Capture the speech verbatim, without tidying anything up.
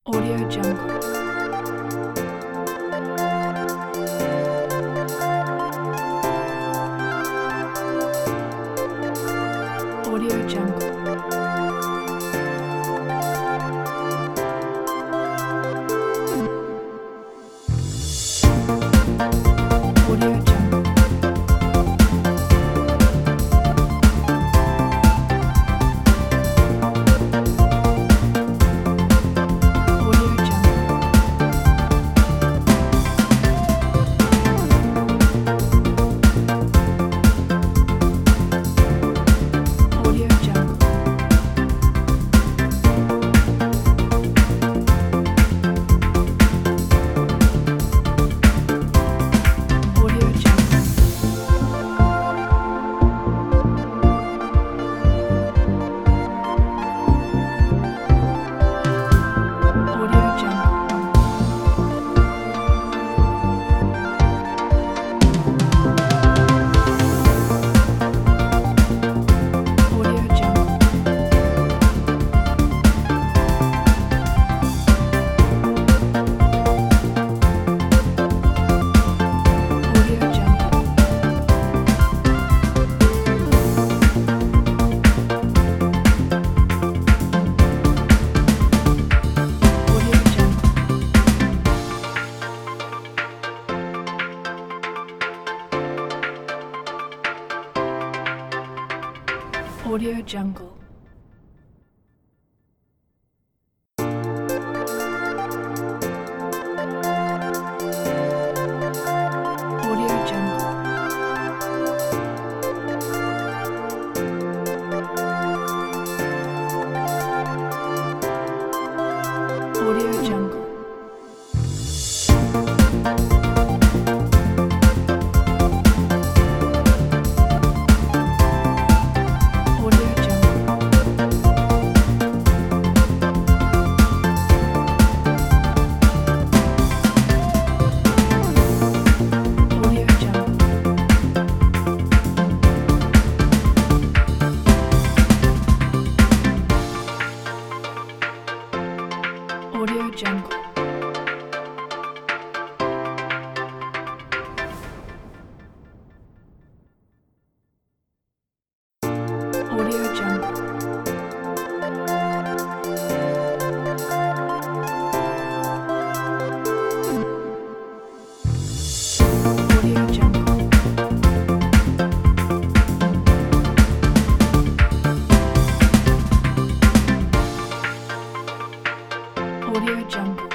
Audio Jungle. Audio Jungle. Audio Jungle. Audio Jungle. Audio Jungle. Audio Jungle. Audio Jungle. Audio Jungle. Audio Jungle. Audio Jungle. Audio Jungle. Audio Jungle. Audio Jungle. Audio Jungle. Audio Jungle. Audio Jungle. Audio Jungle. Audio Jungle. Audio Jungle.